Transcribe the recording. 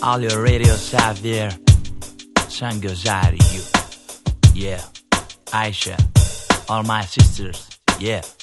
All your radios out there. Sun goes out to you. Yeah. Aisha. All my sisters. Yeah.